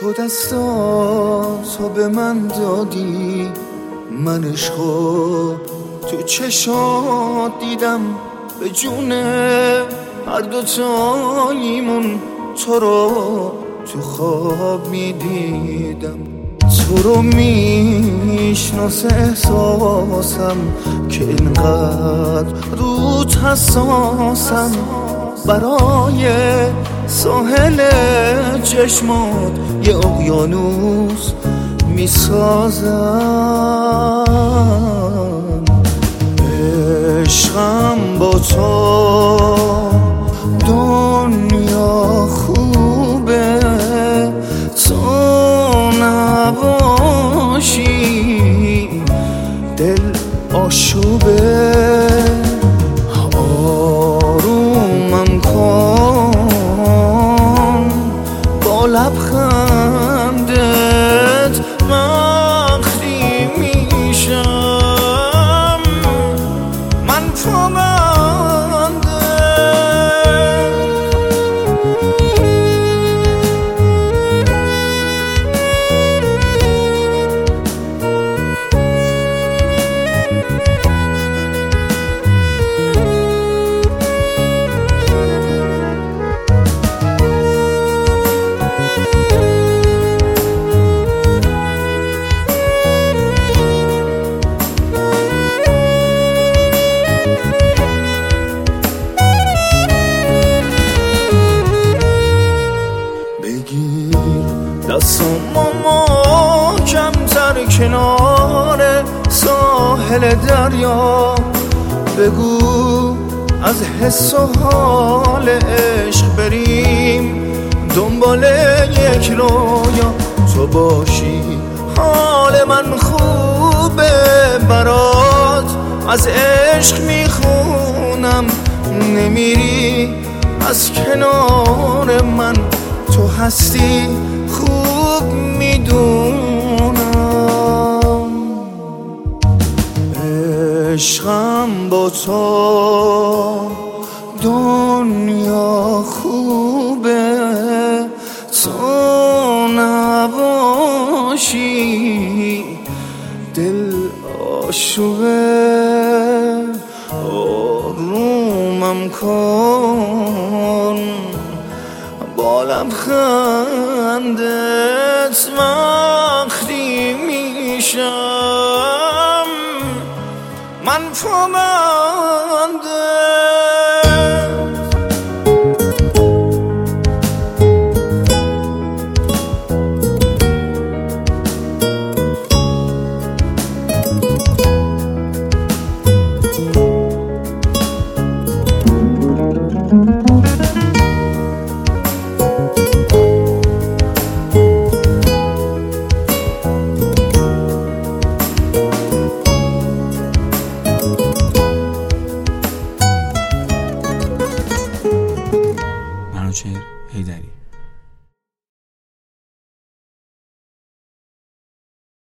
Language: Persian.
تو دستاتو به من دادی، من عشقو تو چشات دیدم، به جونه هر دوتاییمون تو رو تو خواب میدیدم. تو رو میشناسه احساسم که اینقدر روت حساسم، برای ساحل چشمات یه اقیانوس میسازم. عشقم با تو دنیا خوبه، تو نباشی دل آشوبه. آرومم کن با لبخندت، وقتی میشم من پابنده. دستامو محکم‌تر کنار ساحل دریا، بگو از حس و حال عشق بریم دنبال یک رویا. تو باشی حال من خوبه، برات از عشق میخونم، نمیری از کنار من، تو هستی خوب میدونم. عشقم با تو دنیا خوبه، تو نباشی دل آشوبه. آرومم کن با لبخندت، وقتی میشم من پابنده.